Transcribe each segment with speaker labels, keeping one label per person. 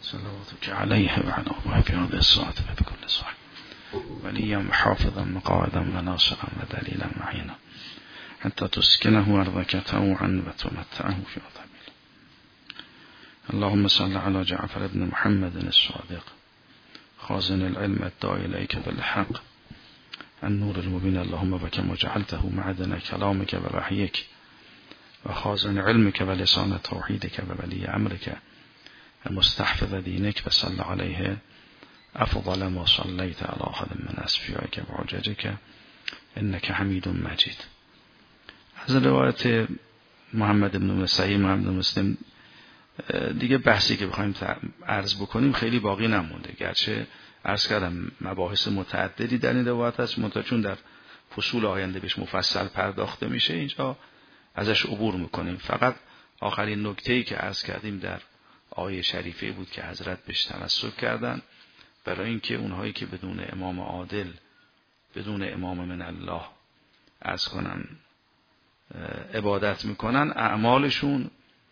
Speaker 1: صلواتك عليه وعلى آله في هذه الساعة في كل ساعة وليا وحافظا مقاعدا وناصرا ودليلا معينا حتى تسكنه أرضك طوعا وتمتعه في طبيل. اللهم صل على جعفر بن محمد الصادق خازن العلم الداعي إليك بالحق النور المبين. اللهم بكم وجعلته معدن كلامك ووحيك وخازن علمك ولسان توحيدك وولي أمرك المستحفظ دينك وصل عليه أفضل ما صليت على أحد من أصفيائك وعججك إنك حميد مجيد. از روایت محمد بن مسیح محمد بن مسلم دیگه بحثی که بخوایم عرض بکنیم خیلی باقی نمونده، گرچه عرض کردم مباحث متعددی در این روایت هست، منتها چون در فصول آینده بهش مفصل پرداخته میشه اینجا ازش عبور میکنیم. فقط آخرین نکته‌ای که عرض کردیم در آیه شریفه بود که حضرت بهش تمسک کردن، برای اینکه اونهایی که بدون امام عادل، بدون امام من الله عرض کنن عبادت میکنن، اعمالشون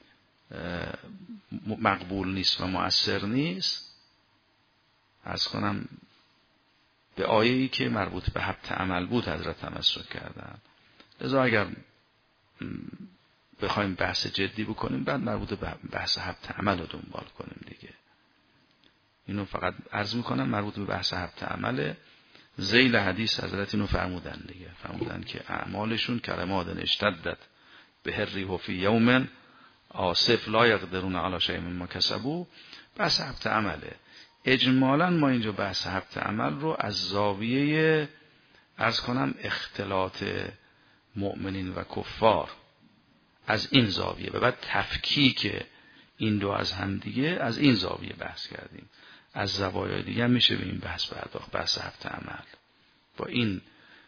Speaker 1: مقبول نیست و مؤثر نیست. عرض کنم به آیه‌ای که مربوط به حبط عمل بود حضرت تمسک کردن. لذا اگر بخوایم بحث جدی بکنیم بعد مربوط به بحث حبط عمل رو دنبال کنیم دیگه. اینو فقط عرض میکنم مربوط به بحث حبط عمل. ذیل حدیث حضرت اینو فرمودن دیگه، فرمودن که اعمالشون کلمات اشتدت به الریح فی یوم آصف لا یقدرون علی شیء مما کسبوا. بحث حبط عمله. اجمالا ما اینجا بحث حبط عمل رو از زاویه عرض کنم اختلاط مؤمنین و کفار از این زاویه و بعد تفکیک این دو از هم دیگه از این زاویه بحث کردیم. از زوایای دیگه میشه به این بحث پرداخت، بحث حبط عمل با این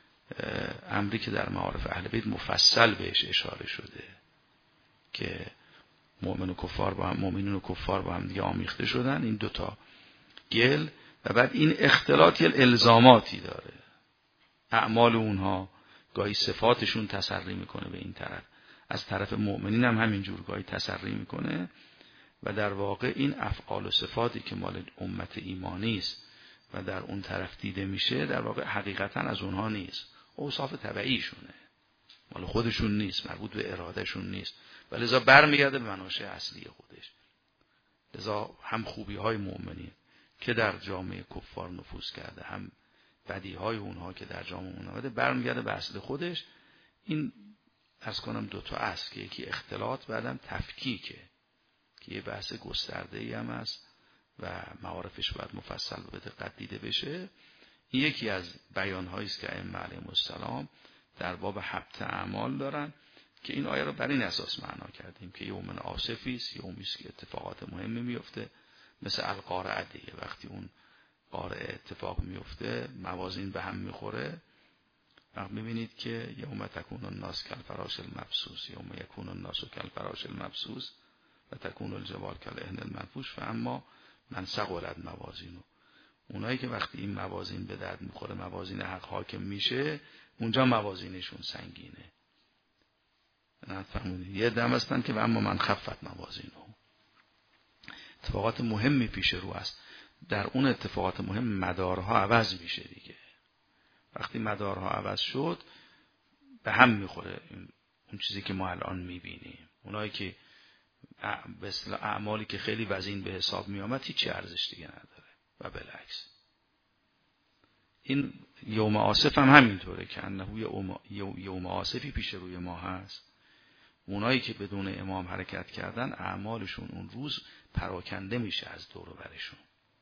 Speaker 1: امری که در معارف اهل بیت مفصل بهش اشاره شده که مؤمن و کفار با هم، مؤمنین و کفار با هم دیگه آمیخته شدن، این دوتا گل، و بعد این اختلاط یه الزاماتی داره. اعمال اونها گاهی صفاتشون تسری میکنه به این طرف، از طرف مؤمنین هم همینجور گاهی تسری میکنه و در واقع این افعال و صفاتی که مال امت ایمانی است و در اون طرف دیده میشه در واقع حقیقتا از اونها نیست، اوصاف طبعیشونه، مال خودشون نیست، مربوط به ارادهشون نیست و لذا برمیگرده به مناشأ اصلی خودش. لذا هم خوبی های مؤمنین که در جامعه کفار نفوذ کرده، هم بدی های اونها که در جامعه اونها بده، برمیگرده به اصل خودش. این عرض کنم دوتا اصل که یکی اختلاط بعدم تفکیکه که یه بحث گسترده‌ای هم است و معارفش باید مفصل و به دقت دیده بشه. این یکی از بیان‌هایی است که ائمه علیهم السلام در باب حبط اعمال دارن که این آیه رو بر این اساس معنا کردیم که یوم عاصفی است، یومی است که اتفاقات مهمی میفته، مثل القارعه دیگه. وقتی اون قارعه اتفاق میفته موازین به هم میخوره، وقت میبینید که یوم تکون الناس کالفراش المبثوث، یوم یکون الناس کالفراش المبثوث و تکون الجبال کالعهن المنفوش. فاما من ثقلت موازینه، اونایی که وقتی این موازین به درد میخوره، موازین حق حاکم میشه، اونجا موازینشون سنگینه. نفهمونید؟ یه دم هستن که اما من خفت موازینه، اتفاقات مهمی پیش رو است. در اون اتفاقات مهم مدارها عوض میشه دیگه. وقتی مدارها عوض شد به هم میخوره اون چیزی که ما الان میبینیم. اونایی که به اصطلاح اعمالی که خیلی وزین به حساب میامد هیچ ارزش دیگه نداره و بالعکس. این یوم عاصف هم همینطوره که انه یوم عاصفی پیش روی ما هست. اونایی که بدون امام حرکت کردن اعمالشون اون روز پراکنده میشه از دور و برشون.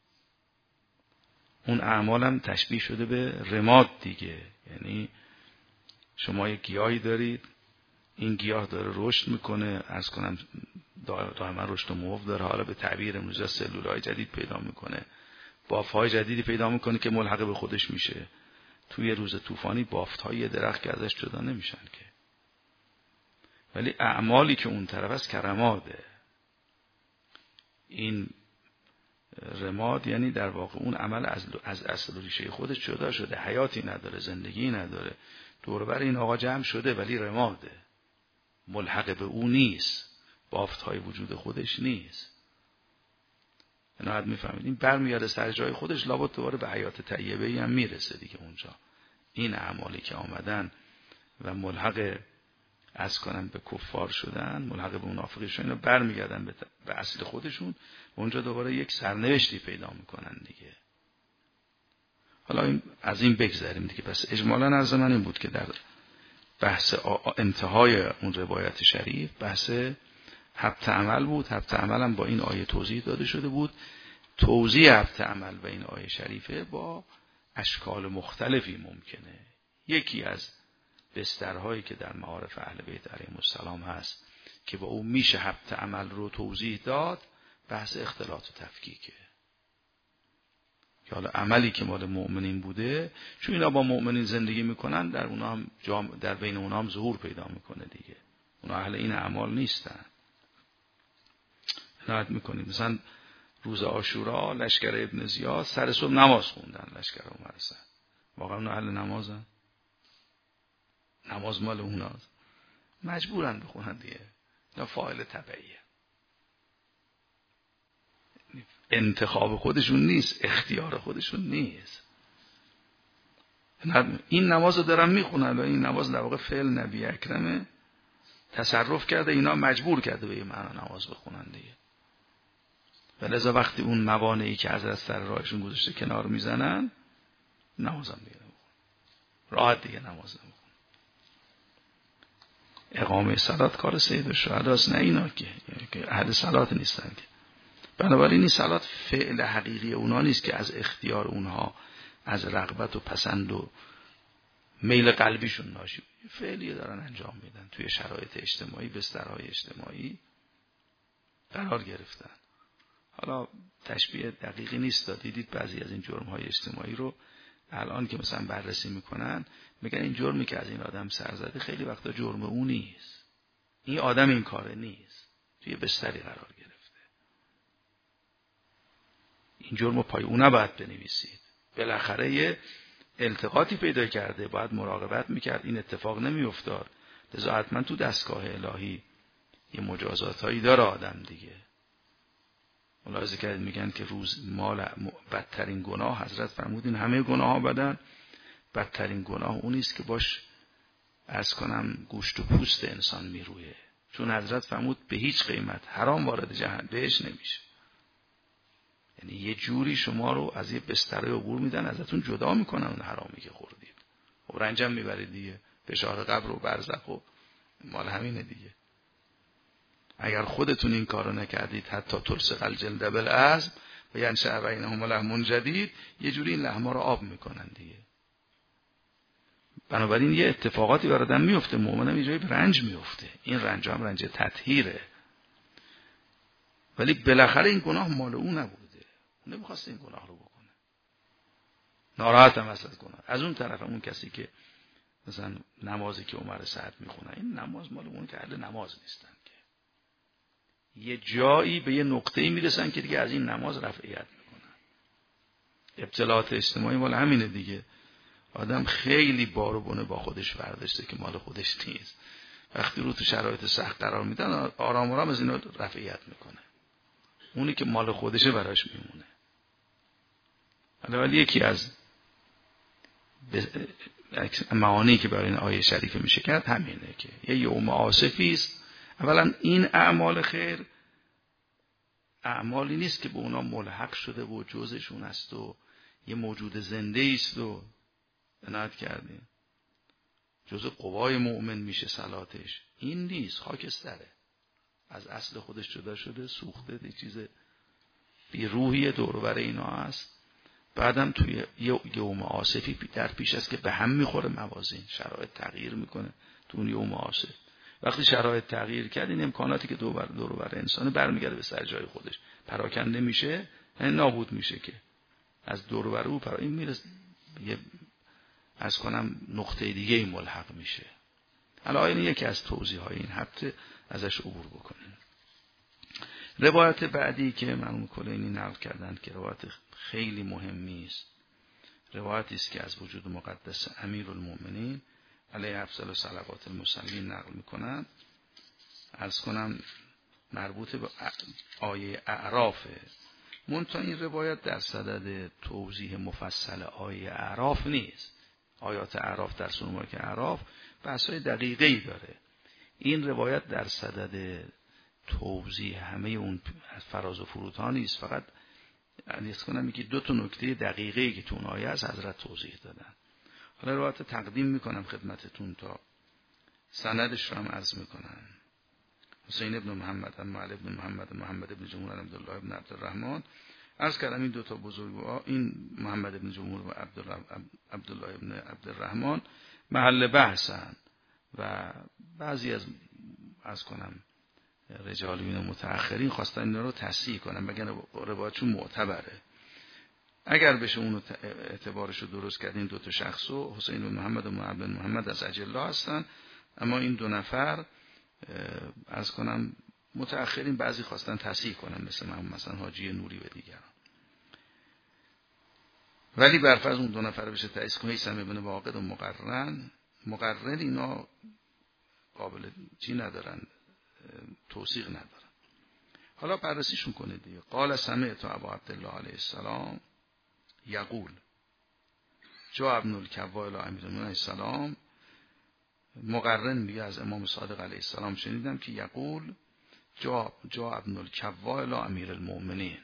Speaker 1: اون اعمال هم تشبیه شده به رماد دیگه. یعنی شما یک گیاهی دارید، این گیاه داره رشد میکنه، عرض کنم دائما رشد و موف داره، حالا به تعبیر امروزی سلولای جدید پیدا میکنه، بافت‌های جدیدی پیدا میکنه که ملحق به خودش میشه. توی روز طوفانی بافت‌های درخت که ازش جدا نمیشن که. ولی اعمالی که اون طرف است کرماده. این رماد یعنی در واقع اون عمل از اصل و ریشه خودش جدا شده، حیاتی نداره، زندگی نداره، دور بر این آقا جمع شده ولی رماده، ملحق به اون نیست، بافت‌های وجود خودش نیست. نه میفهمید این برمیگرده سر جای خودش، لابد دوباره به حیات طیبه هم میرسه دیگه. اونجا این اعمالی که آمدن و ملحق از کنن به کفار شدن، ملحق به منافقی شدن، اینا برمیگردن به اصل خودشون، اونجا دوباره یک سرنوشتی پیدا میکنن دیگه. حالا از این بگذریم دیگه. پس اجمالاً عرض من این بود که در بحث انتهای اون روایت شریف بحث هبط عمل بود. هبط عمل هم با این آیه توضیح داده شده بود. توضیح هبط عمل و این آیه شریفه با اشکال مختلفی ممکنه. یکی از بسترهایی که در معارف اهل بیت علیهم السلام هست که با اون میشه هبط عمل رو توضیح داد، بحث اختلاط و تفکیکه. که حالا عملی که مال مؤمنین بوده، چون اینا با مؤمنین زندگی میکنن، در اونا هم در بین اونا هم ظهور پیدا میکنه دیگه. اونا اهل این اعمال نیستن. عنایت میکنیم مثلا روز عاشورا لشکر ابن زیاد سر صبح نماز خوندن، لشکر عمر سعد. واقعا اونا اهل نمازن؟ نماز مال اوناست، مجبورن بخونن دیگه. اینا فاعل تبعیه، انتخاب خودشون نیست، اختیار خودشون نیست. این نماز رو دارن میخونن و این نماز در واقع فعل نبی اکرمه، تصرف کرده اینا مجبور کرده به این معنا نماز بخونن دیگه. ولذا وقتی اون موانعی که حضرت سر راهشون گذاشته کنار میزنن، نمازم دیگه نمیخونن، راحت دیگه نماز نمیخونن. اقامه صلات کار سید الشهداست، نه اینا که اهل صلات نیستن که. بنابراین این صلات فعل حقیقی اونا نیست که از اختیار اونها، از رغبت و پسند و میل قلبیشون ناشی، فعلی دارن انجام میدن، توی شرایط اجتماعی، بسترهای اجتماعی قرار گرفتن. حالا تشبیه دقیقی نیست، دیدید بعضی از این جرم‌های اجتماعی رو الان که مثلا بررسی میکنن، میگن این جرمی که از این آدم سر زده خیلی وقتا جرم اون نیست، این آدم این کاره نیست، توی بستری قرار گرفته. این جرم پای اون نباید بنویسید، بالاخره یه التقاطی پیدا کرده، باید مراقبت میکرد این اتفاق نمیافتاد. لذا حتما تو دستگاه الهی یه مجازات هایی داره آدم دیگه. ملاحظه کردید میگن که روز مال بدترین گناه، حضرت فرمودین همه گناه ها بدن، بدترین گناه اونیست که باش عرض کنم گوشت و پوست انسان میرویه. چون حضرت فرمود به هیچ قیمت حرام وارد جهنم بهش نمیشه. یعنی یه جوری شما رو از یه بستره عبور میدن، ازتون جدا میکنن اون حرامی که خوردید. خب رنجم میبرید دیگه، فشار قبر و برزخ و مال همینه دیگه. اگر خودتون این کارو نکردید، حتی تلصق الجلد بالعظم و ینشأ بینهم لحم جدید، یه جوری این لحما رو آب میکنن دیگه. بنابراین یه اتفاقاتی برای آدم میفته، مؤمنم یه جایی رنج میفته، این رنج هم رنج تطهیره، ولی بالاخره این گناه مال اون نبوده، اون نمیخواست این گناه رو بکنه، ناراحت هم از گناه. از اون طرف اون کسی که مثلا نمازی که عمر سعد میخونه، این نماز مال اون که اهل نماز نیستن که یه جایی به یه نقطه‌ای میرسن که دیگه از این نماز رفعیت میکنن. ابتلاعات اجتماعی مال همینه دیگه. آدم خیلی بار و بونه با خودش برداشته که مال خودش نیست، وقتی رو تو شرایط سخت قرار میدن آرام آرام از اینا رفعیت میکنه، اونی که مال خودشه براش میمونه. ولی یکی از معانی که برای این آیه شریفه میشه کرد همینه که یه یوم آسفی است. اولا این اعمال خیر اعمالی نیست که به اونا ملحق شده و جزشون است و یه موجود زنده است و عنایت کردیم جزء قوای مؤمن میشه صلاتش، این نیست، خاکستره، از اصل خودش جدا شده، سوخته، یه چیز بی روحی دور و بر اینا هست. بعدم توی یوم آسفی در پیش است که به هم میخوره موازین، شرایط تغییر میکنه تو اون یوم آسف. وقتی شرایط تغییر کرد، این امکاناتی که دور و بر انسان برمیگرده به سر جای خودش، پراکنده میشه، یعنی نابود میشه که از دور و بر او این میرسه یه از کنم نقطه دیگه ملحق میشه. حالا این یکی از توضیح‌های این هفته ازش عبور بکنیم. روایت بعدی که مرحوم کلینی نقل کردند که روایت خیلی مهمی است، روایتی است که از وجود مقدس امیرالمؤمنین علیه افضل صلوات المصلین نقل میکنند. عرض کنم مربوط به آیه اعراف منتها این روایت در صدد توضیح مفصل آیه اعراف نیست. آیات اعراف در سوره مبارکه اعراف بحث‌های دقیقی داره. این روایت در صدد توضیح همه اون فراز و فرودها نیست، فقط عرض کنم که دو تا نکته دقیقی که تو اون آیه از حضرت توضیح دادن. حالا روایت تقدیم میکنم خدمتتون تا سندش رو هم عرض میکنم. حسین ابن محمد، علی ابن محمد، محمد ابن جمهور، عبدالله ابن عبدالرحمن. عرض کردم این دو تا بزرگوار، این محمد ابن جمهور و عبدالله ابن عبدالرحمن محل بحثن و بعضی از کنم رجالیون متأخرین خواستن اینا رو تصحیح کنن، بگن روایتشون معتبره. اگر بشه اونو اعتبارش رو درست کرد، این دو تا شخصو حسین بن محمد و محمد بن محمد از اجلا هستن، اما این دو نفر از کنم متأخرین بعضی خواستن تصحیح کنن، مثلا حاجی نوری و دیگران. ولی برفرض اون دو نفر بشه تأسیس کنه، هیثم ابن واقد و مقرن اینا قابل چی ندارن، توثیق ندارن. حالا بررسیشون کنید دیگه. قال سمعت ابا عبدالله علیه السلام یقول جاء ابن الکوا الی امیرالمومنین علیه السلام. مقرن میگه از امام صادق علیه السلام شنیدم که یقول جاء ابن الکوا الی امیرالمومنین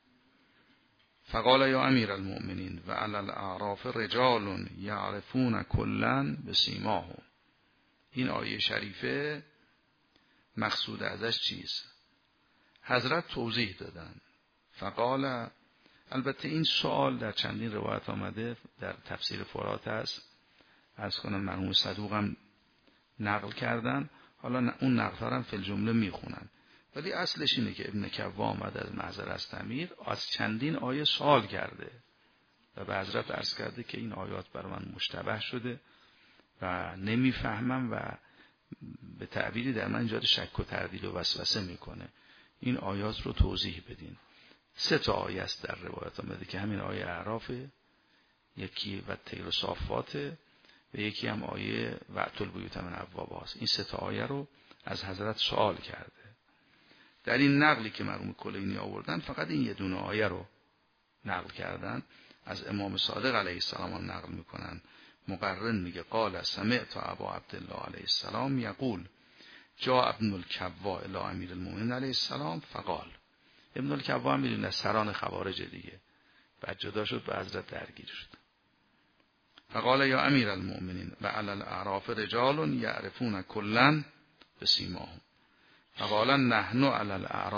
Speaker 1: فقال یا امیرالمومنین و علی الاعراف رجال یعرفون کلا بسیماهم. این آیه شریفه مقصود ازش چیست؟ حضرت توضیح دادن. فقال، البته این سوال در چندین روایت آمده، در تفسیر فرات هست، از کنم مرحوم صدوق هم نقل کردن، حالا اون نقل ها هم فی الجمله میخونن، ولی اصلش اینه که ابن کوا آمده از محضر از تعمیر، از چندین آیه سوال کرده و به حضرت عرض کرده که این آیات برای من مشتبه شده و نمیفهمم و به تعبیری در من ایجاد شک و تردید و وسوسه میکنه، این آیات رو توضیح بدین. 3 آیه است در روایت آمده که همین آیه اعرافه، یکی و طیر صافاته و یکی هم آیه وأتوا البیوت من ابوابها است. این 3 آیه رو از حضرت سوال کرده. در این نقلی که مرحوم کلینی آوردن فقط این یه دونه آیه رو نقل کردن، از امام صادق علیه السلام نقل میکنن. مقرن میگه قال سمعت ابا عبدالله علیه السلام یقول جاء ابن الکوا الی امیرالمومنین علیه السلام فقال. ابن الکوا هم میدونه سران خوارج دیگه، بعد جدا شد به حضرت درگیر شد. فقال یا امیرالمومنین و علی الاعراف رجال یعرفون کلا بسیماهم. فقال نحن علی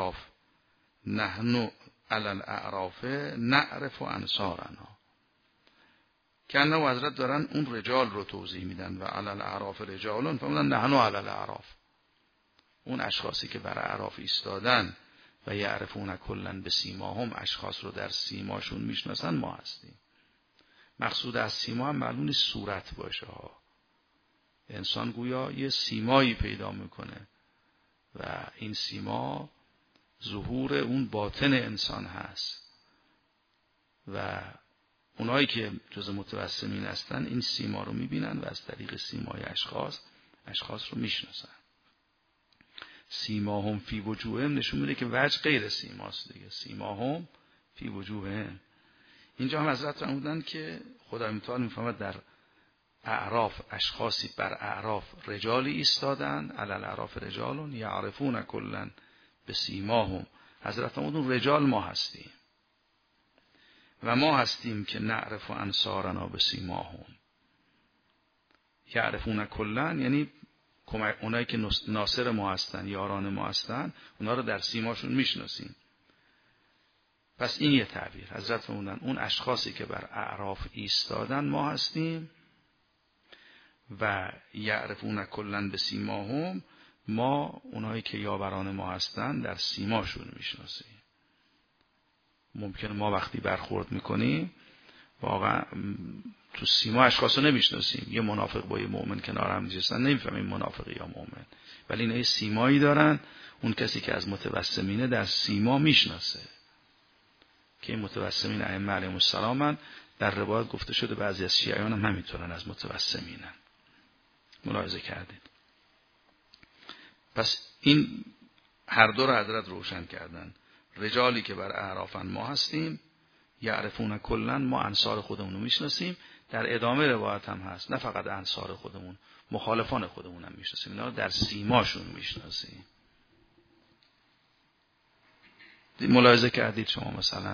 Speaker 1: الاعراف نعرف انصارنا. کنه و حضرت دارن اون رجال رو توضیح میدن و علی الاعراف رجالون، فهمدن نحن علی الاعراف، اون اشخاصی که بر اعراف ایستادن و یعرفون کلا بسیماهم، اشخاص رو در سیماشون میشناسن، ما هستیم. مقصود از سیما هم معلوم صورت باشه ها. انسان گویا یه سیمایی پیدا میکنه و این سیما ظهور اون باطن انسان هست و اونایی که جز متوسمین هستن این سیما رو میبینن و از طریق سیمای اشخاص رو میشناسن. سیماهم فی وجوههم نشون میده که وجه غیر سیماست دیگه. سیماهم فی وجوههم. اینجا هم حضرت فرمودن که خدای متعال میفهمد در اعراف اشخاصی بر اعراف رجالی ایستادن، علی الاعراف رجالون یعرفون کلا بسیماهم. حضرت فرمودن رجال ما هستیم و ما هستیم که نعرف انصارنا بسیماهم. یعرفون کلا یعنی اونایی که ناصر ما هستن، یاران ما هستن، اونا رو در سیماشون میشناسیم. پس این یه تعبیر. حضرت فرمودن اون اشخاصی که بر اعراف ایستادن ما هستیم و یعرفون کلا بسیماهم، ما اونایی که یاوران ما هستن در سیماشون میشناسیم. ممکنه ما وقتی برخورد میکنیم واقعا تو سیما اشخاص رو نمیشناسیم. یه منافق با یه مؤمن کنار هم نشستن، نمیفهمیم منافقی یا مؤمن، ولی اینا یه سیمایی دارن. اون کسی که از متوسمینه در سیما میشناسه که این متوسمین ائمه علیهم السلام، در روایت گفته شده بعضی از شیعیان هم همینطورن، از متوسمینن. ملاحظه کردید؟ پس این هر دو رو حضرت روشن کردن. رجالی که بر اعرافن ما هستیم، یعرفون کلا، ما انصار خودمون رو میشناسیم. در ادامه روایت هم هست نه فقط انصار خودمون، مخالفان خودمون هم میشناسیم، اینا در سیماشون میشناسیم. ملاحظه کردید شما مثلا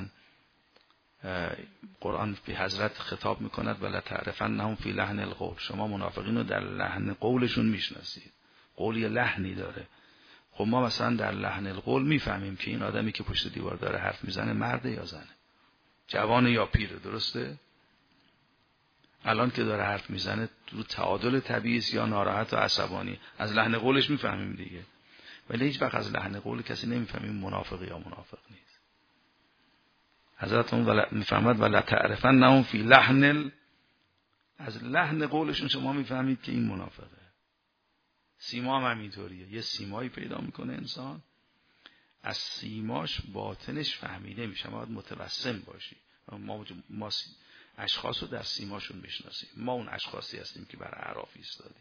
Speaker 1: قرآن به حضرت خطاب میکند ولا تعرفنهم فی لحن القول، شما منافقین رو در لحن قولشون میشناسید. قول یه لحنی داره. خب ما مثلا در لحن القول میفهمیم که این آدمی که پشت دیوار داره حرف میزنه مرده یا زنه، جوان یا پیره. درسته؟ الان که داره حرف میزنه رو تعادل طبیعی است یا ناراحت و عصبانی، از لحن قولش میفهمیم دیگه. ولی هیچ وقت از لحن قول کسی نمیفهمیم منافق یا منافق نیست. حضرت میفهمد ولا تعرفنهم فی لحن از لحن قولشون شما میفهمید که این منافقه. سیما هم همینطوریه، یه سیمایی پیدا میکنه انسان، از سیماش باطنش فهمیده میشه. باید متوسم باشی. ما اشخاص رو در سیماشون میشناسیم. ما اون اشخاصی هستیم که بر اعراف ایستادیم.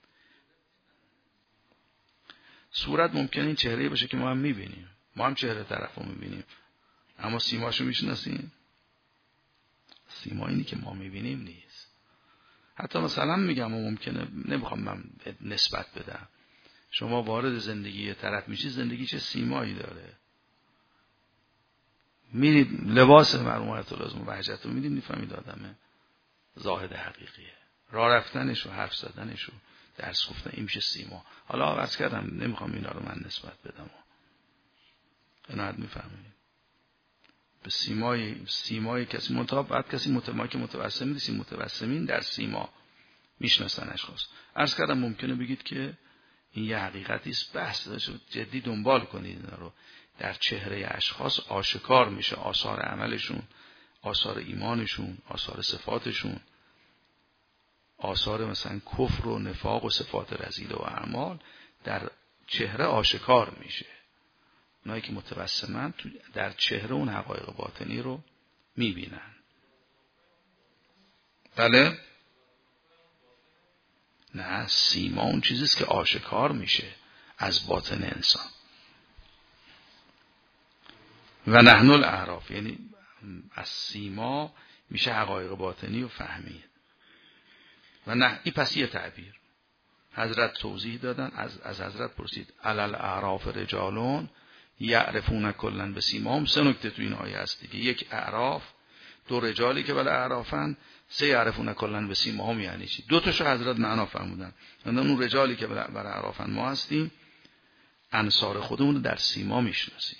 Speaker 1: صورت ممکنه این چهره باشه که ما هم میبینیم، ما هم چهره طرف رو میبینیم، اما سیماشو میشناسیم؟ سیما اینی که ما میبینیم نیست. حتی مثلا میگم و ممکنه نمیخوام من نسبت بدم، شما وارد زندگی طرف میشید، زندگی چه سیمایی داره، میرید لباس مرحومت لازم و بهجت رو میدید، میفهمید آدمه زاهد حقیقیه. راه رفتنش و حرف زدنش و درس گفتن این میشه سیما. حالا عرض کردم نمیخوام اینا رو من نسبت بدم، عنایت میفهمید به سیمای کسی بعد کسی متوسم نیست. متوسمین در سیما میشناسن اشخاص. عرض کردم ممکنه بگید که این یه حقیقتی است، بحث داشت جدی دنبال کنید اینا رو. در چهره اشخاص آشکار میشه آثار عملشون، آثار ایمانشون، آثار صفاتشون، آثار مثلا کفر و نفاق و صفات رذیله و اعمال در چهره آشکار میشه. اونایی که متوسمن در چهره اون حقایق باطنی رو میبینن. بله؟ نه، سیما اون چیزیست که آشکار میشه از باطن انسان. و نحن الاعراف، یعنی از سیما میشه حقایق باطنی رو فهمید. و نه این پس یه تعبیر حضرت توضیح دادن. از حضرت پرسید علل اعراف رجالون یعرفون کلا بسیماهم. 3 نکته تو این آیه هست دیگه. یک، اعراف، 2 رجالی که بل اعرافن، 3 یعرفون کلا بسیماهم یعنی چی؟ 2 تاشو حضرت معنا فرمودن. اون رجالی که بل اعرافن ما هستیم، انصار خودمون در سیما میشناسیم.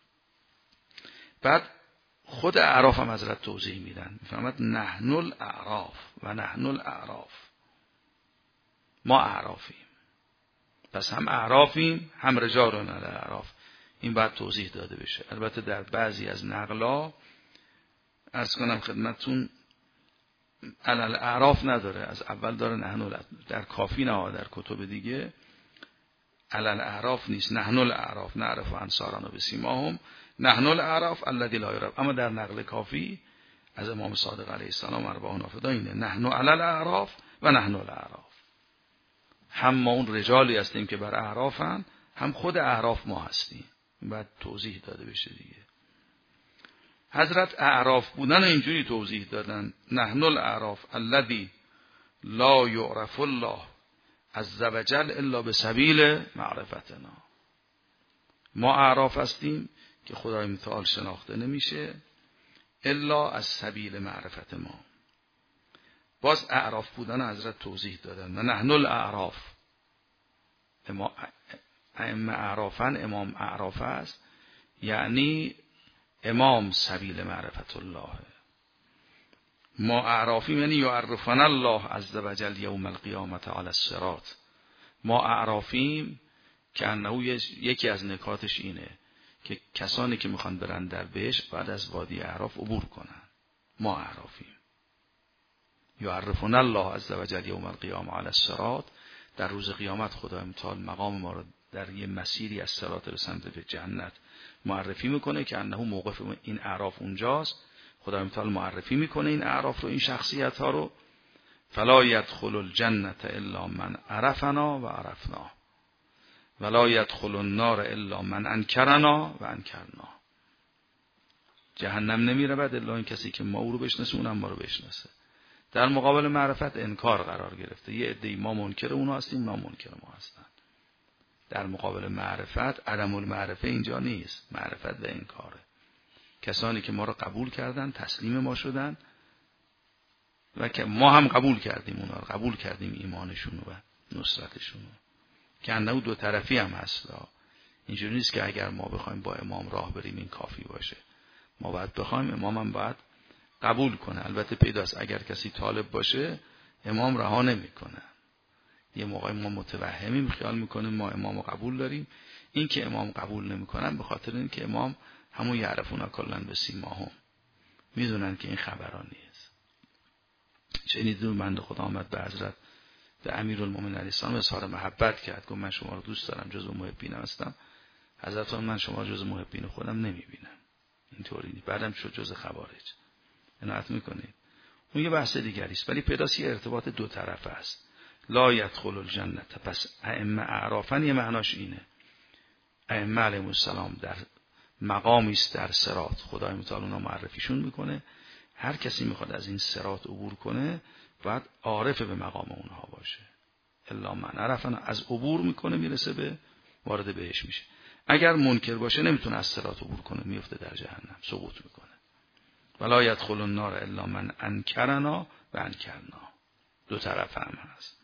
Speaker 1: بعد خود اعراف هم حضرت توضیح میدن، میفهمد نحن الاعراف و نحن الاعراف، ما اعرافیم. پس هم اعرافیم هم رجالون الاعراف. این باید توضیح داده بشه. البته در بعضی از نقلا عرض کنم خدمتون علل اعراف نداره، از اول داره نحن، در کافی نه، در کتب دیگه علل اعراف نیست. نحن الاعراف نعرف انصارنا بسیماهم نحن الاعراف الذی لا یعرف. اما در نقل کافی از امام صادق علیه السلام ارواح نافذه اینه نحن علل اعراف و نحن الاعراف. هم ما اون رجالی هستیم که بر اعرافن، هم خود اعراف ما هستیم. بعد توضیح داده بشه دیگه. حضرت اعراف بودن اینجوری توضیح دادن نحن الاعراف الذی لا یعرف الله عز وجل الا بسبیل معرفتنا. ما اعراف هستیم که خدای متعال شناخته نمیشه الا از سبیل معرفت ما. باز اعراف بودن حضرت توضیح دادن و نحن الاعراف. ائمه اعرافن، امام اعراف است، یعنی امام سبیل معرفت الله. ما اعرافیم یعنی یعرفنا الله عز وجل یوم القیامت علی الصراط. ما اعرافیم که انه یکی از نکاتش اینه که کسانی که میخوان برن در بهشت بعد از وادی اعراف عبور کنن. ما اعرافیم. یعرفنا الله عز وجل یوم القیامت علی الصراط. در روز قیامت خدای متعال مقام ما رو در یه مسیری از صراط به سمت به جنت معرفی میکنه که انه موقف این اعراف اونجاست. خدای متعال معرفی میکنه این اعراف رو، این شخصیت ها رو. فلا يدخل الجنة الا من عرفنا و عرفنا ولا يدخل النار الا من انکرنا و انکرنا. جهنم نمیرود الا این کسی که ما او رو بشناسه اونم ما رو بشناسه. در مقابل معرفت انکار قرار گرفته. یه عده‌ای ما منکر اونها هستیم، اونا منکر ما هستن. در مقابل معرفت عدم المعرفه اینجا نیست، معرفت و انکاره. کسانی که ما رو قبول کردن، تسلیم ما شدن و که ما هم قبول کردیم اونا رو، قبول کردیم ایمانشون و نصرتشون. که انه دو طرفی هم هست. اینجوری نیست که اگر ما بخوایم با امام راه بریم این کافی باشه. ما باید بخوایم، امام هم باید قبول کنه. البته پیداست اگر کسی طالب باشه امام رها نمیکنه. یه موقعی ما متوهمیم، خیال میکنیم ما امام قبول داریم. این که امام قبول نمیکنن به خاطر این که امام همون یعرفون کلا به سیماهم، میدونن که این خبران نیست. شنیدون بنده خدا آمد به حضرت، به امیرالمومنین علیه السلام اظهار محبت کرد، گفت من شما رو دوست دارم، جزو محبینم هستم. حضرت من شما رو جزو محبین خودم نمیبینم. اینطوری نیست. بعدم شد جزو خوارج. عنایت میکنید. اون یه بحث دیگری است، ولی پیداست یه ارتباط دو طرفه است. لا یدخل الجنه. پس ائمه اعرافن یه معناش اینه. ائمه علیهم السلام در مقامی است در صراط، خدای متعال اونها معرفیشون میکنه. هر کسی میخواد از این صراط عبور کنه باید عارف به مقام اونها باشه. الا من عرفن، از عبور میکنه میرسه به وارد بهش میشه. اگر منکر باشه نمیتونه از صراط عبور کنه، میفته در جهنم، سقوط میکنه. ولا یدخل النار الا من انکرنا و انکرنا. دو طرف هم هست.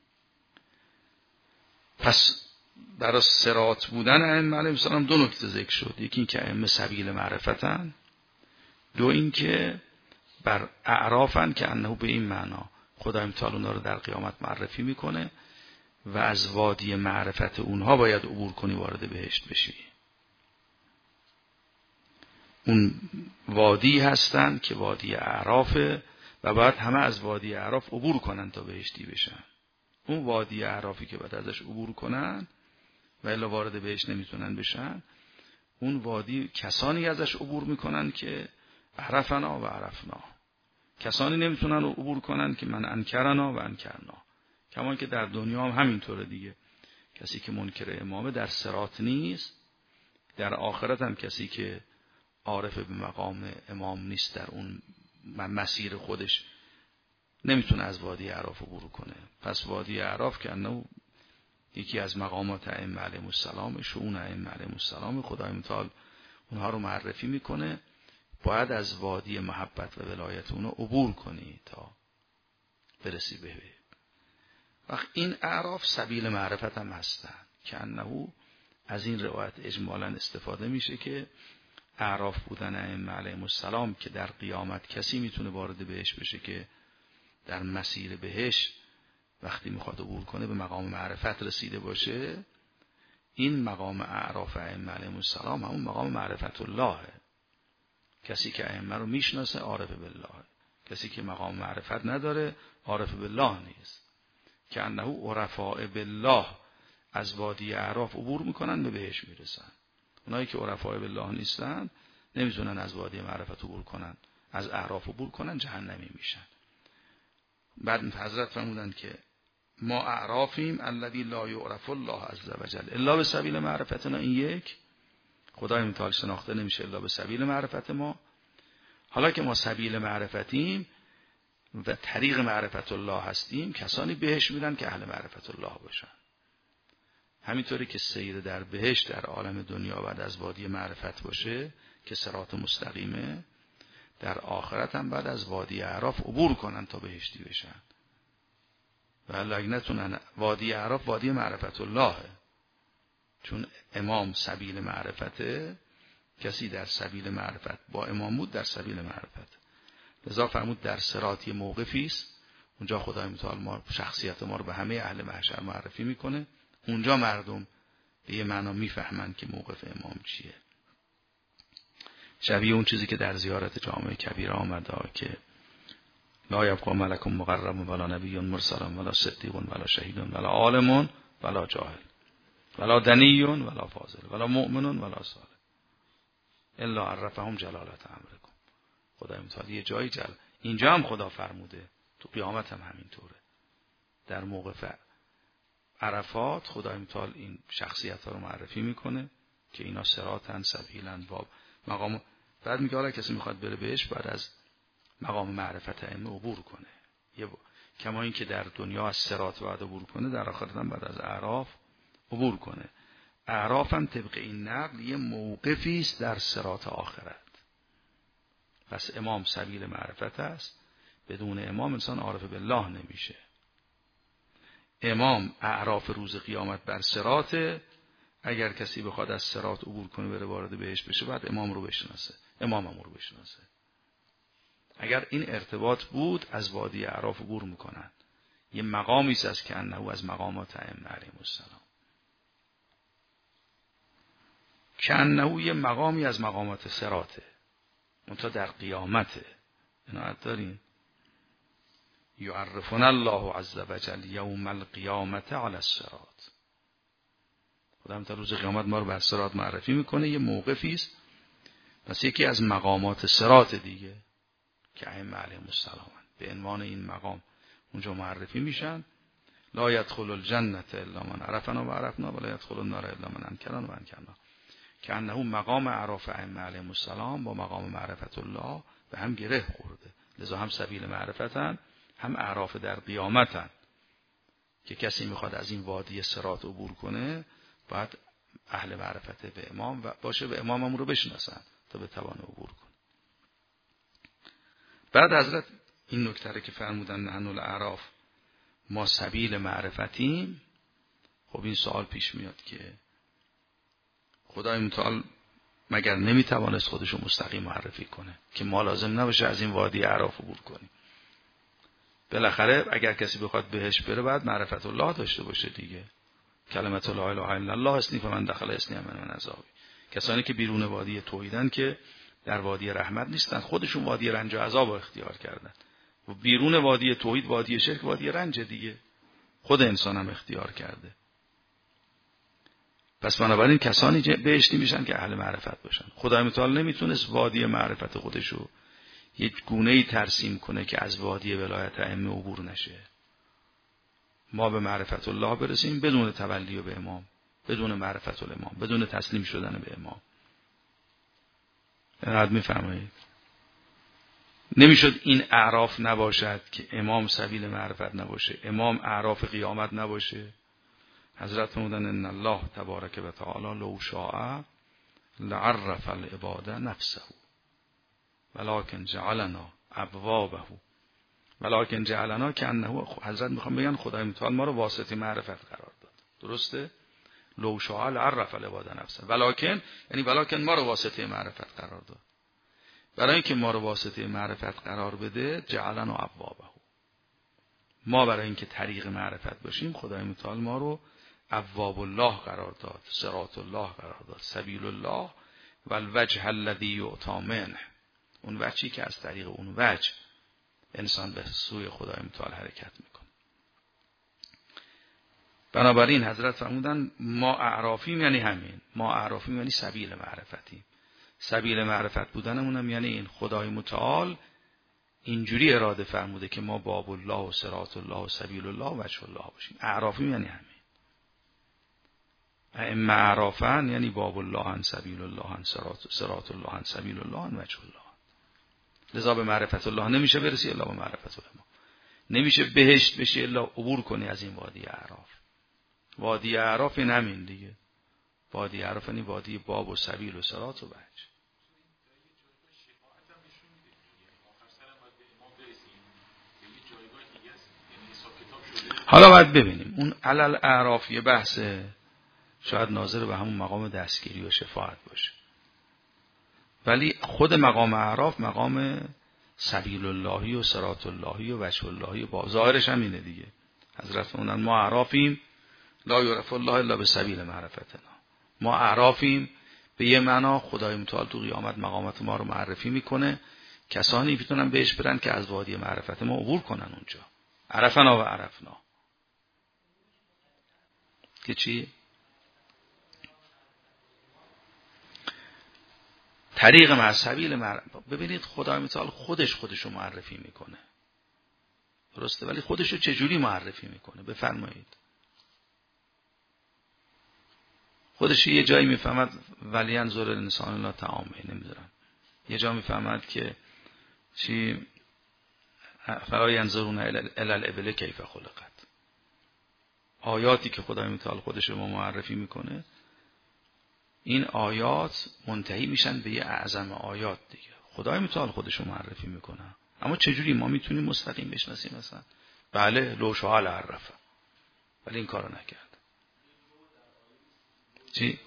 Speaker 1: پس برای صراط بودن ائمه علیهم السلام دو نکته ذکر شد. یکی این که ائمه سبیل معرفتن، دو این که بر اعرافن که انه به این معنا خدای متعال اونها رو در قیامت معرفی میکنه و از وادی معرفت اونها باید عبور کنی وارد بهشت بشی. اون وادی هستن که وادی اعرافه و باید همه از وادی اعراف عبور کنن تا بهشتی بشن. اون وادی اعرافی که باید ازش عبور کنن و الا وارد بهشت نمیتونن بشن، اون وادی کسانی ازش عبور میکنن که عرفنا و عرفنا. کسانی نمیتونن عبور کنن که من انکرنا و انکرنا. کما که در دنیا هم همینطوره دیگه. کسی که منکر امامه در صراط نیست، در آخرت هم کسی که عارف به مقام امام نیست در اون مسیر خودش نمیتونه از وادی اعراف عبور کنه. پس وادی اعراف که انه یکی از مقامات ائمه علیهم السلام، شؤون ائمه علیهم السلام، خدای متعال اونها رو معرفی میکنه. باید از وادی محبت و ولایت اونها عبور کنی تا برسی به وقت این اعراف سبیل معرفت هم هستن که انه از این روایت اجمالا استفاده میشه که اعراف بودن ائمه علیهم السلام که در قیامت کسی میتونه وارد بهش بشه که در مسیر بهش وقتی میخواد عبور کنه به مقام معرفت رسیده باشه. این مقام اعراف ائمه علیهم السلام همون مقام معرفت اللهه. کسی که ائمه رو میشناسه عارف بالله، کسی که مقام معرفت نداره عارف بالله نیست. که انه عرفاء بالله از وادی اعراف عبور میکنن به بهش میرسن. اونایی که عرفاء بالله نیستن نمیتونن از وادی معرفت عبور کنن، از اعراف عبور کنن جهنمی میشن. بعد حضرت فرمودند که ما اعرافیم الذی لا یعرف الله عز وجل الا به سبیل معرفتنا. این یک، خدای متعال شناخته نمیشه الا به سبیل معرفت ما. حالا که ما سبیل معرفتیم و طریق معرفت الله هستیم، کسانی بهش میرن که اهل معرفت الله باشن. همینطوری که سیر در بهشت در عالم دنیا بعد از وادی معرفت باشه که صراط مستقیمه، در آخرت هم بعد از وادی اعراف عبور کنن تا بهشتی بشن. و لگنتون وادی اعراف وادی معرفت اللهه، چون امام سبیل معرفته. کسی در سبیل معرفت با امام بود در سبیل معرفت. لذا فرمود در صراط موقفی است، اونجا خدای متعال ما شخصیت ما رو به همه اهل محشر معرفی میکنه. اونجا مردم به یه معنا میفهمن که موقف امام چیه. شبیه اون چیزی که در زیارت جامع کبیره آمده که لا یبقى ملک مقرب ولا نبی مرسل ولا صدیق ولا شهید ولا عالم ولا جاهل ولا دنی ولا فاضل ولا مؤمن ولا صالح الا عرفهم جلالت امرکم. خدای متعال یه جایی اینجا هم خدا فرموده، تو قیامت هم همینطوره. در موقف عرفات خدای متعال این شخصیت ها رو معرفی میکنه که اینا صراطن سبیلن با مقام. بعد میگه حالا کسی میخواد بره بهش بعد از مقام معرفت ائمه عبور کنه. کما این که در دنیا از صراط بعد عبور کنه، در آخرت هم بعد از اعراف عبور کنه. اعراف هم طبق این نقل یه موقفی است در صراط آخرت. پس امام سبیل معرفت است. بدون امام انسان عارف بالله نمیشه. امام اعراف روز قیامت بر صراط. اگر کسی بخواد از صراط عبور کنه بره وارد بهش بشه، بعد امام رو بشناسه، امام رو بشناسه. اگر این ارتباط بود از وادی اعراف عبور میکنن. یه مقامی است از که انه از مقامات ائمه علیهم السلام، که انه یه مقامی از مقامات صراطه، منتها در قیامته. عنایت دارین؟ یعرفنا الله عز وجل یوم القیامت علی الصراط. خدا تا روز قیامت ما رو بر صراط معرفی میکنه. یه موقفی است. پس یکی از مقامات صراط دیگه که ائمه علیهم السلام به عنوان این مقام اونجا معرفی میشن. لا يدخل الجنة الا من عرفنا و عرفنا ولا يدخل النار الا من انکرنا و انکرنا. که انه مقام اعراف ائمه علیهم السلام با مقام معرفت الله به هم گره خورده. لذا هم سبیل معرفتن، هم اعراف در قیامتن. که کسی میخواد از این وادی صراط عبور کنه باید اهل معرفت به امام و باشه، به امام هم رو بشناسن تا بتوانه عبور کنه. بعد حضرت این نکته که فرمودن نحن الاعراف، ما سبیل معرفتیم. خب این سوال پیش میاد که خدای متعال مگر نمیتوانست خودشو مستقیم معرفی کنه که ما لازم نباشه از این وادی اعراف عبور کنیم؟ بالاخره اگر کسی بخواد بهش بره بعد معرفت الله داشته باشه دیگه. کلمت لا اله الا الله اسنی فمن دخل اسنی من عذابی. کسانی که بیرون وادی توحیدن که در وادی رحمت نیستن، خودشون وادی رنج و عذاب رو اختیار کردن. و بیرون وادی توحید وادی شرک وادی رنج دیگه، خود انسان هم اختیار کرده. پس بنابراین کسانی بهشتی میشن که اهل معرفت باشن. خدای متعال نمیتونست وادی معرفت خودشو یک گونه‌ای ترسیم کنه که از وادی ولایت ائمه عبور نشه. ما به معرفت الله برسیم بدون تولی به امام، بدون معرفت الامام، بدون تسلیم شدن به امام. اینقدر میفهمید؟ نمیشد این اعراف نباشد که امام سبیل معرفت نباشه، امام اعراف قیامت نباشه. حضرت فرمودن ان الله تبارک و تعالی لو شاء لعرف العباد نفسه ولکن جعلنا ابوابه ولکن جعلنا کانه. حضرت میخوام بگن خدای متعال ما رو واسطه معرفت قرار داد. درسته؟ لو شاء لعرف العباد نفسه، ولکن یعنی ولکن ما رو واسطه معرفت قرار داد. برای اینکه ما رو واسطه معرفت قرار بده جعلنا ابوابه، ما برای اینکه طریق معرفت باشیم خدای متعال ما رو ابواب الله قرار داد، صراط الله قرار داد، سبیل الله و الوجه الذی یؤتی منه، اون وجهی که از طریق اون وجه انسان به سوی خدای متعال حرکت میکنه. بنابراین حضرت فرمودن ما اعرافیم یعنی همین، ما اعرافیم یعنی سبیل معرفتیم. سبیل معرفت بودنمونم یعنی این خدای متعال اینجوری اراده فرموده که ما باب الله و صراط الله و سبیل الله و وجه الله باشیم. اعرافیم یعنی همین. ائمه اعرافن یعنی باب الله ان سبیل الله ان صراط الله ان سبیل الله ان وجه الله. لذا به معرفت الله نمیشه برسی الا به معرفت الله. نمیشه بهشت بشی الا عبور کنی از این وادی اعراف. وادی اعراف این همین دیگه. وادی اعراف یعنی وادی باب و سبیل و صراط و وجه. حالا باید ببینیم اون علل اعراف یه بحث شاید ناظر به همون مقام دستگیری و شفاعت باشه، ولی خود مقام اعراف مقام سبیل اللهی و صراط اللهی و وجه اللهی با ظاهرش هم اینه دیگه. حضرت فرمودن ما اعرافیم لا یعرف الله الا به سبیل معرفتنا. ما اعرافیم به یه معنا خدای متعال تو قیامت مقامات ما رو معرفی میکنه، کسانی میتونن بهش برن که از وادی معرفت ما عبور کنن اونجا. عرفنا و عرفنا که چی؟ طریق مع سبیل ببینید خدای متعال خودشو معرفی میکنه، درسته، ولی خودشو چجوری معرفی میکنه؟ بفرمایید. خودش یه جایی میفهمد ولی انظر الانسان لا طعامه، نمیذارم یه جا میفهمد که چی فلا ینظرون الی الابل کیف خلقت. آیاتی که خدای متعال خودش رو معرفی میکنه، این آیات منتهی میشن به یه اعظم آیات دیگه. خدای متعال خودش رو معرفی میکنه، اما چجوری ما میتونیم مستقیم بشناسیم مثلا؟ بله لو شاء لعرفه، ولی این کارو نکرد. چی؟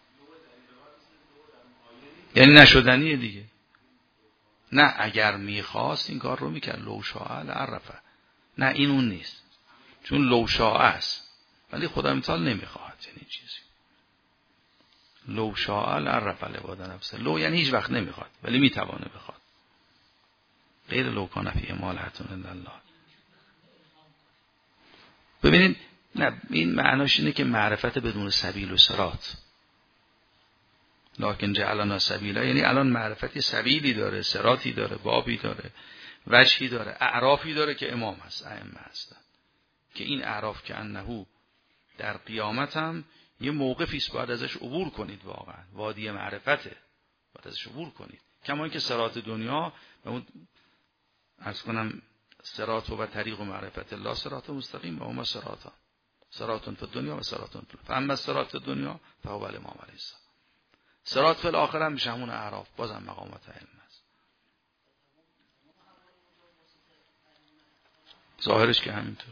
Speaker 1: یعنی نشدنیه دیگه. نه اگر میخواست این کار رو میکرد، لو شاء لعرفه. نه این اون نیست، چون لو شاء است ولی خدای متعال نمیخواهد. یعنی چیزی لو شاء لعرف العباد نفسه. لو یعنی هیچ وقت نمیخواد ولی میتوانه بخواد. غیر لو کان فی مالحة الا الله. ببینید نه این معناش اینه که معرفت بدون سبیل و صراط. لکن جعلنا سبیلا، یعنی الان معرفتی سبیلی داره، صراطی داره، بابی داره، وجهی داره، اعرافی داره که امام هست، ائمه هستن، که این اعراف که انه در قیامت هم یه موقفی است باید ازش عبور کنید. واقعا وادی معرفته، باید ازش عبور کنید. کما اینکه صراط دنیا و اون عرض کنم صراط و طریق و معرفت الله صراط مستقیم و هما صراطان، صراط فی الدنیا و صراط فی الاخره. فاما صراط الدنیا فهو الامام علیه السلام. صراط فی الاخره هم میشه همون اعراف، بازم مقامات علم است. ظاهرش که همینطور.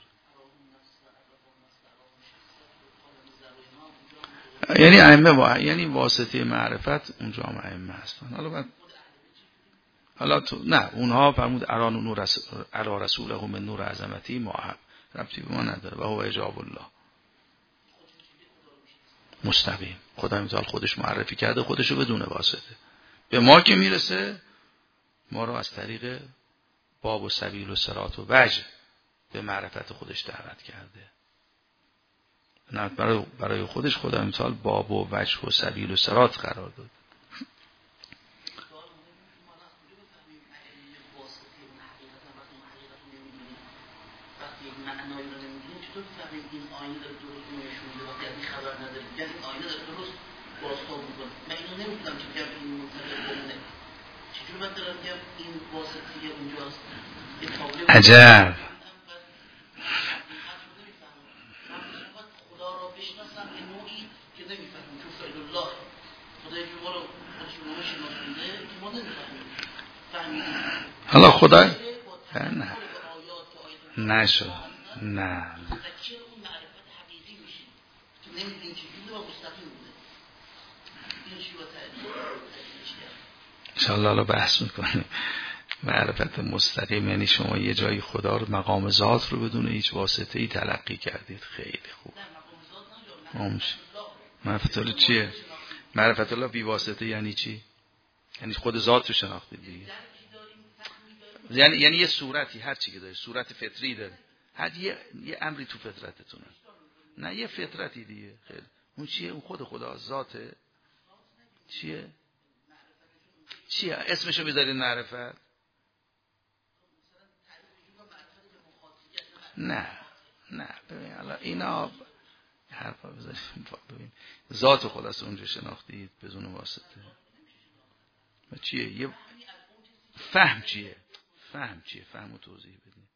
Speaker 1: یعنی ائمه یعنی واسطه معرفت اونجا هم ائمه هستن. حالا تو نه اونها فرمود اران نور علی رسوله من نور عظمتی محب، ربطی به ما نداره. و هو اجاب الله مستقیم. خدای متعال خودش معرفی کرده خودشو بدون واسطه. به ما که میرسه ما رو از طریق باب و سبیل و صراط و وجه به معرفت خودش دعوت کرده. نه برای خودش خدای متعال باب و وجه و سبیل و صراط قرار داد.
Speaker 2: معنایی رو نمیدونیم چطور بفهمیم این آینه داره درست نشون میده وقتی از این خبر نداریم؟ یعنی این آینه داره درست بازتاب میکنه. من اینو نمیدونم که بگم این منتظر بمونه. چجور باید دارم بگم این واسطه اونجاست؟
Speaker 1: عجب.
Speaker 2: خدا را بشناسم به نوعی که نمیفهمیم، چون فعل الله خدای که ما رو خودش رو شناسونده که ما نمیفهمیم.
Speaker 1: حالا خدای نه نشد. نه انشاءالله حالا بحث میکنیم. معرفت مستقیم یعنی شما یه جایی خدا رو مقام ذات رو بدون هیچ واسطه ای تلقی کردید. خیلی خوب. معرفت الله چیه؟ معرفت الله بی واسطه یعنی چی؟ یعنی خود ذات رو شناختید دیگه. یعنی یه صورتی، هر چی که داره صورت فطری داره، هر یه امری تو فطرتتونه. نه یه فطرتی دیگه. خیلی اون چیه؟ اون خود خدا ذاته. چیه اسمشو بذارید معرفت؟ نه ببین الان اینا حرفا بذارید. ببین ذات خداست اونجا شناختید بدون واسطه. و چیه؟ یه فهم چیه؟ فهمو توضیح بدیم.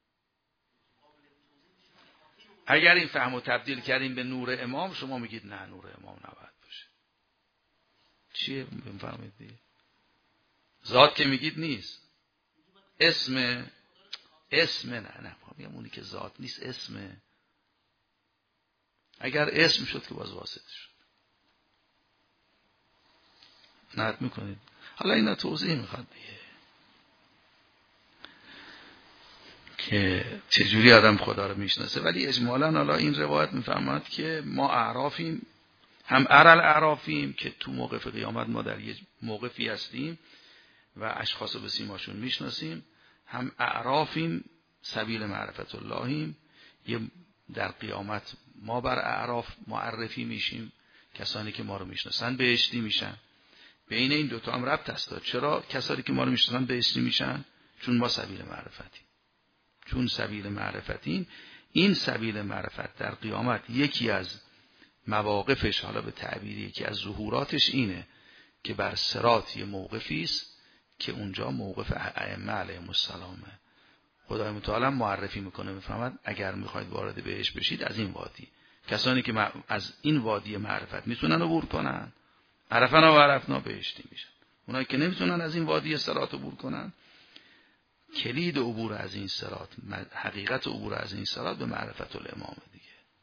Speaker 1: اگر این فهمو تبدیل کردیم به نور امام، شما میگید نه نور امام نباید باشه. چیه بفهمید دیگه؟ ذات که میگید نیست. اسم نه میگم اونی که ذات نیست اسمه. اگر اسم شد که باز واسطه شد. نهت میکنید. حالا اینا توضیح میخواد دیگه که چجوری آدم خدا رو میشناسه. ولی اجمالا حالا این روایت میفهمد که ما اعرافیم، هم اعرافیم که تو موقف قیامت ما در یه موقفی هستیم و اشخاص رو به سیماشون میشناسیم، هم اعرافیم سبیل معرفت اللهیم، یه در قیامت ما بر اعراف معرفی میشیم، کسانی که ما رو میشناسن بهشتی میشن. بین این دوتا هم ربط هست. چرا کسانی که ما رو میشناسن بهشتی میشن؟ چون ما سبیل معرفتیم. چون سبیل معرفتیم. این سبیل معرفت در قیامت یکی از مواقفش، حالا به تعبیر یکی از ظهوراتش اینه که بر صراط یه موقفی است که اونجا موقف ائمه علیهم السلامه. خدای متعال معرفی میکنه میفهمد اگر میخواید وارد بهش بشید از این وادی، کسانی که از این وادی معرفت میتونن عبور کنن عرفنا و عرفنا بهشتی میشن. اونایی که نمیتونن از این وادی صراط عبور کنن، کلید عبور از این صراط، حقیقت عبور از این صراط به معرفت الامام دیگه.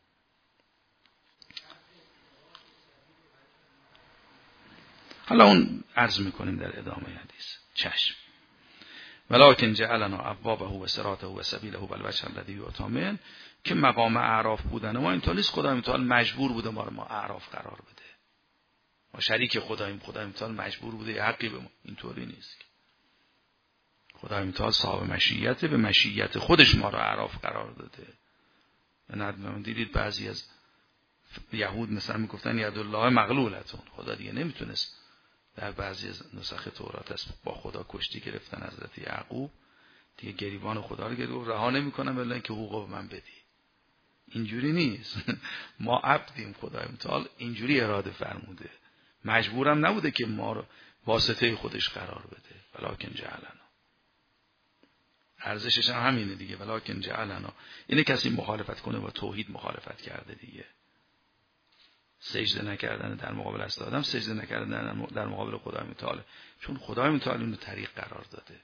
Speaker 1: حالا اون عرض میکنیم در ادامه حدیث. چشم. ولکن جعلنا ابوابه و صراطه و سبیله و الوجه الذی یؤتی من، که مقام اعراف بودن ما اینطوری است خدای متعال مجبور بوده ما رو ما اعراف قرار بده. ما شریک خدای متعال مجبور بوده یه حقی به ما، اینطوری نیست. خدای متعال صاحب مشیت، به مشیت خودش ما رو اعراف قرار داده. من دیدید بعضی از یهود مثلا میگفتن یدالله مغلولتون، خدا دیگه نمیتونست. در بعضی از نسخ تورات است با خدا کشتی گرفتن حضرت یعقوب، دیگه گریبان خدا رو گرفت رها نمیکنم الا اینکه حقوقو به من بدی. اینجوری نیست. ما عبدیم، خدای متعال اینجوری اراده فرموده، مجبورم نبوده که ما رو واسطه خودش قرار بده. ولکن جعلنا، ارزشش هم همینه دیگه. ولکن جعلنا، اینه کسی مخالفت کنه با توحید مخالفت کرده دیگه. سجده نکردن در مقابل است آدم، سجده نکردن در مقابل خدای متعال، چون خدای متعال اینو طریق قرار داده.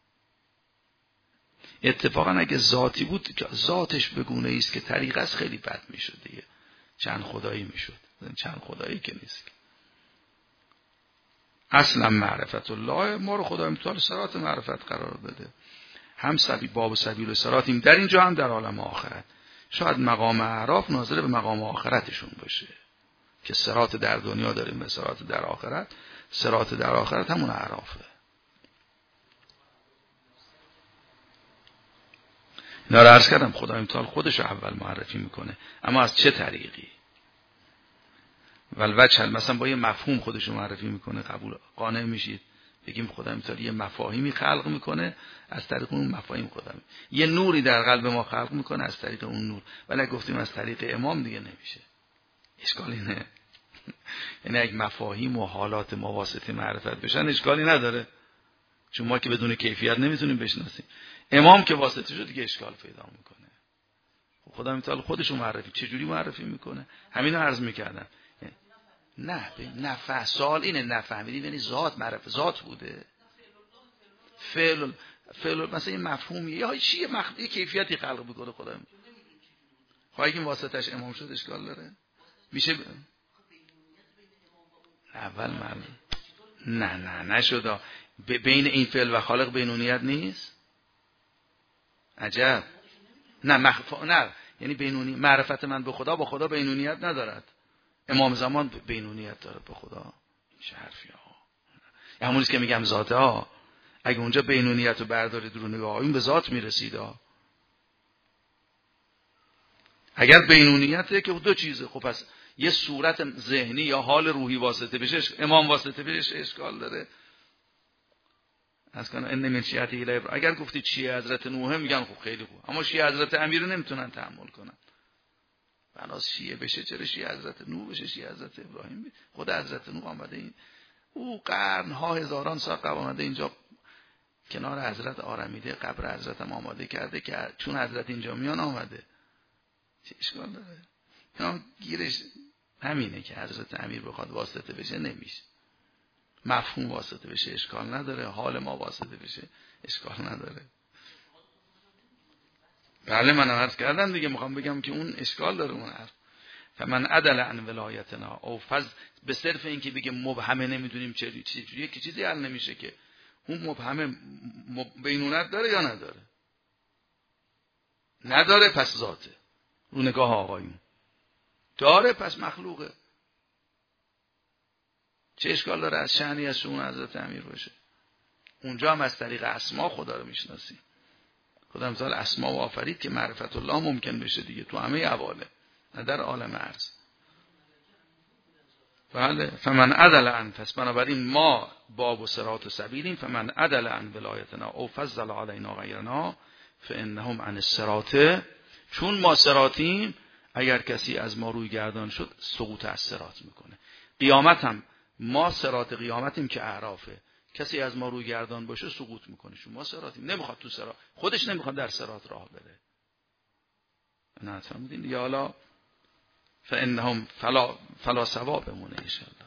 Speaker 1: اتفاقا اگه ذاتی بود که ذاتش بگونه است که طریق است خیلی بد میشد دیگه، چند خدایی میشد. چند خدایی که نیست. اصلا معرفت الله، ما رو خدای متعال صراط معرفت قرار داده. هم باب سبیل و صراطیم در اینجا هم در عالم آخرت. شاید مقام اعراف ناظر به مقام آخرتشون باشه که صراط در دنیا داریم و صراط در آخرت. صراط در آخرت همون اعرافه. اینا رو عرض کردم خدای متعال خودش اول معرفی میکنه، اما از چه طریقی؟ والوجه، مثلا با یه مفهوم خودش معرفی میکنه، قبول قانع میشید بگیم خدای متعال یه مفاهیمی خلق میکنه، از طریق اون مفاهیم خدا یه نوری در قلب ما خلق میکنه از طریق اون نور. ولی گفتیم از طریق امام دیگه نمیشه. اشکالی نه. یعنی اگه مفاهیم و حالات ما واسطه معرفت بشن اشکالی نداره، چون ما که بدون کیفیت نمیتونیم بشناسیم. امام که واسطه شد دیگه اشکال پیدا میکنه. خدا متعال خودشو معرفی چجوری معرفی میکنه؟ همینو عرض میکردم. نه سوال اینه نفهمیدیم، یعنی ذات معرفت ذات بوده. فعل مثلا این مفهومیه یا چیه، یه کیفیتی خلق میکنه خدا. خواهی که واسطش امام شد اشکال داره؟ میشه اول معلوم نه نشد. بین این فعل و خالق بینونیت نیست. عجب. نه یعنی بینونی معرفت من به خدا با خدا بینونیت ندارد. امام زمان بینونیت داره به خدا. این چه حرفی ها؟ همونیست که میگم ذاته ها. اگه اونجا بینونیت رو بردارید رو نگاه اون به ذات میرسید ها. اگر بینونیته که دو چیزه، خب پس یه صورت ذهنی یا حال روحی واسطه بشه، امام واسطه بشه اشکال داره. از کنه ان من شیعه ابراهیم، اگر گفتی شیعه حضرت نوح میگن خب خیلی خوب، اما شیعه حضرت امیر نمیتونن تحمل کنن. بناس شیعه بشه چرا شیعه حضرت نوح بشه، شیعه حضرت ابراهیم بشه. خود حضرت نوح آمده این او قرنها هزاران سال قبل آمده اینجا کنار حضرت آرمیده قبر حضرت هم آماده کرده که چون حضرت اینجا میان آمده. چه اشکال داره؟ اینا گیرش همینه که حضرت امیر بخواد واسطه بشه نمیشه. مفهوم واسطه بشه اشکال نداره، حال ما واسطه بشه اشکال نداره. بله من عرض کردم دیگه، میخوام بگم که اون اشکال داره اون حرف. فمن عدل عن ولایتنا او فضل، به صرف این که بگه مبهمه نمیدونیم چجوریه که چیزی حل نمیشه که اون مبهمه بینونت داره یا نداره؟ نداره پس ذاته. رو نگاه آقایون داره پس مخلوقه. چه اشکال داره از شأنی از شؤون حضرت امیر باشه؟ اونجا هم از طریق اسما خدا رو میشناسیم. خدا مثال اسما و آفرید که معرفت الله ممکن بشه دیگه تو همه احواله، نه در عالم ارض. بله فمن عدل عن، پس بنابراین ما باب و صراط و سبیلیم. فمن عدل عن ولایتنا او فضل علینا غیرنا فانهم عن الصراط، چون ما صراطیم اگر کسی از ما روی گردان شد سقوط از صراط میکنه. قیامت هم ما صراط قیامتیم که اعرافه، کسی از ما روگردان باشه سقوط میکنه. شما صراطیم، نمیخواد تو صراط، خودش نمیخواد در صراط راه بره. نه فهمیدین؟ یا حالا فانهم فلا ثواب بمونه ان شاء الله.